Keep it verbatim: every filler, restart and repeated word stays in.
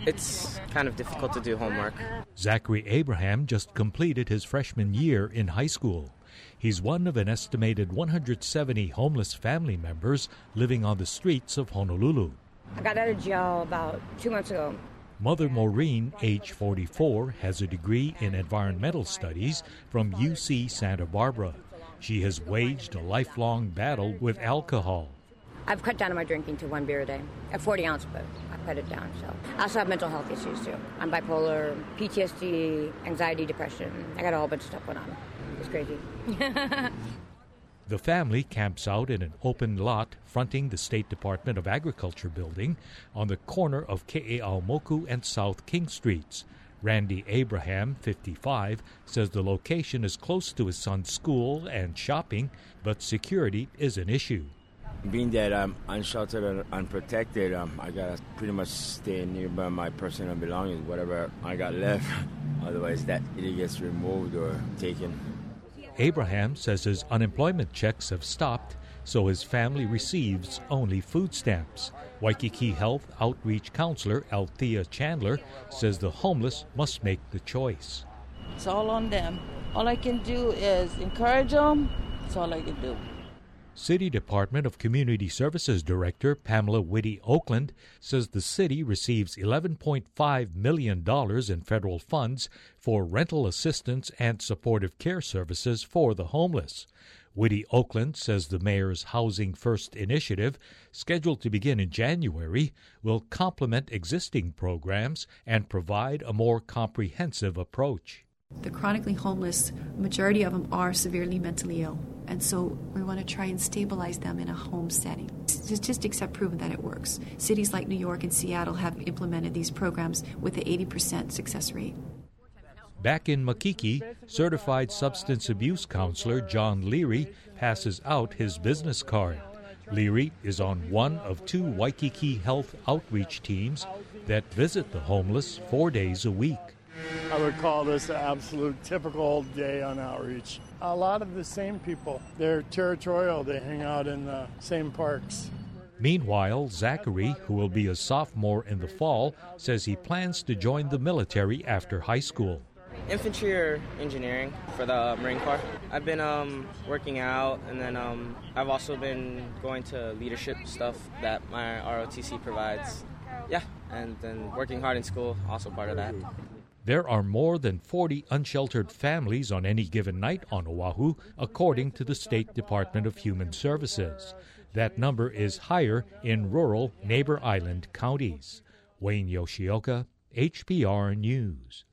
It's kind of difficult to do homework. Zachary Abraham just completed his freshman year in high school. He's one of an estimated one hundred seventy homeless family members living on the streets of Honolulu. I got out of jail about two months ago. Mother Maureen, age forty-four, has a degree in environmental studies from U C Santa Barbara. She has waged a lifelong battle with alcohol. I've cut down on my drinking to one beer a day, a forty ounce, but I cut it down. So I also have mental health issues too. I'm bipolar, P T S D, anxiety, depression. I got a whole bunch of stuff going on. It's crazy. The family camps out in an open lot fronting the State Department of Agriculture building on the corner of Ke'eaumoku and South King Streets. Randy Abraham, fifty-five, says the location is close to his son's school and shopping, but security is an issue. Being that I'm unsheltered and unprotected, um, I gotta pretty much stay nearby my personal belongings, whatever I got left. Otherwise, that either gets removed or taken. Abraham says his unemployment checks have stopped, so his family receives only food stamps. Waikiki Health Outreach Counselor Althea Chandler says the homeless must make the choice. It's all on them. All I can do is encourage them. That's all I can do. City Department of Community Services Director Pamela Whitty Oakland says the city receives eleven point five million dollars in federal funds for rental assistance and supportive care services for the homeless. Whitty Oakland says the mayor's Housing First initiative, scheduled to begin in January, will complement existing programs and provide a more comprehensive approach. The chronically homeless, majority of them are severely mentally ill, and so we want to try and stabilize them in a home setting. Statistics have proven that it works. Cities like New York and Seattle have implemented these programs with an eighty percent success rate. Back in Makiki, certified substance abuse counselor John Leary passes out his business card. Leary is on one of two Waikiki Health outreach teams that visit the homeless four days a week. I would call this an absolute typical day on outreach. A lot of the same people. They're territorial. They hang out in the same parks. Meanwhile, Zachary, who will be a sophomore in the fall, says he plans to join the military after high school. Infantry or engineering for the Marine Corps. I've been um, working out, and then um, I've also been going to leadership stuff that my R O T C provides. Yeah, and then working hard in school, also part of that. There are more than forty unsheltered families on any given night on Oahu, according to the State Department of Human Services. That number is higher in rural neighbor island counties. Wayne Yoshioka, H P R News.